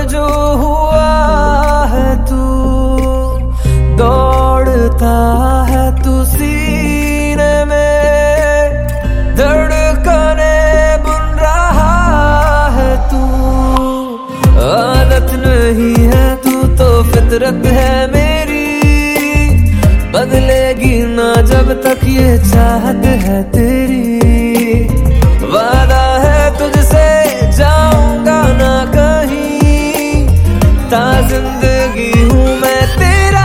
जो हुआ है तू, दौड़ता है तू सीने में, धड़कने बुन रहा है तू। आदत नहीं है तू तो फितरत है मेरी, बदलेगी ना जब तक ये चाहत है तेरी। वादा है तुझसे जाऊंगा ना कहीं, ता जिंदगी हूँ मैं तेरा।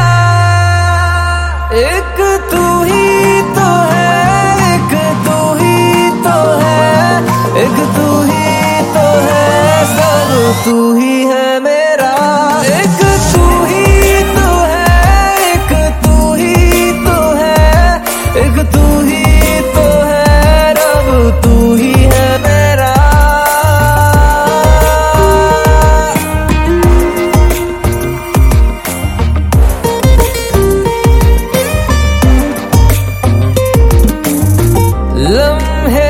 एक तू ही तो है, एक तू ही तो है, एक तू ही तो है, सब तू ही है मेरा। एक तू ही तो है, एक तू ही तो है, एक तू ही तो है, रब तू ही है मेरा। लम्हे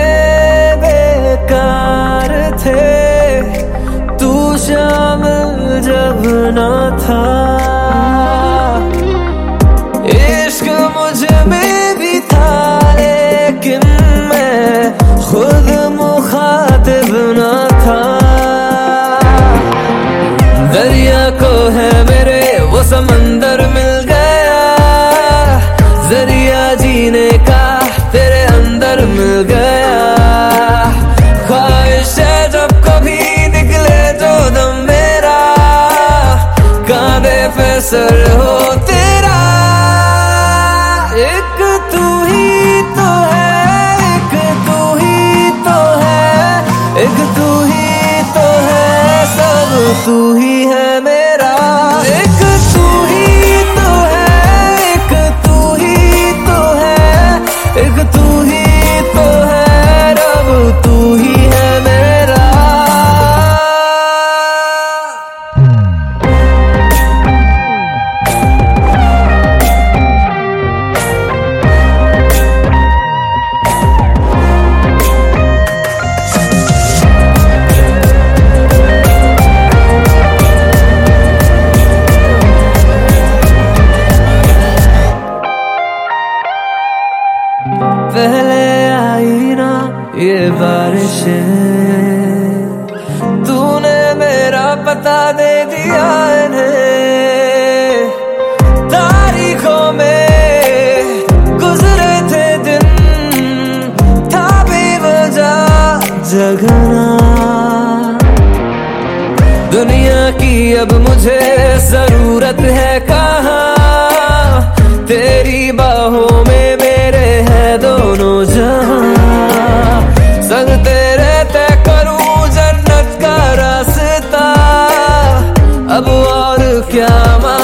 बेकार थे तू शामिल जब ना था, इश्क मुझ में भी था लेकिन मैं खुद मुखातिब ना था। दरिया को है मेरे वो समंदर मिल गया, जरिया जीने का तेरे अंदर मिल गया। ख्वाहिश है जब कभी निकले जो दम मेरा, कांधे पे सर हो तेरा। एक तू ही तो है, एक तू ही तो है, एक तू ही तो है, सब तू ही है मेरा। एक तू ही तो है, एक तू ही तो है, एक तू ही तो है, रब तू ही है मेरा। पहले आई ना ये बारिशें, तूने मेरा पता दे दिया इन्हें। तारीखों में गुजरे थे दिन, था बेवजह जगना। दुनिया की अब मुझे जरूरत है कहाँ, तेरी बाहों में मेरे है दोनों जहां। संग तेरे तय करूं जन्नत का रास्ता, अब और क्या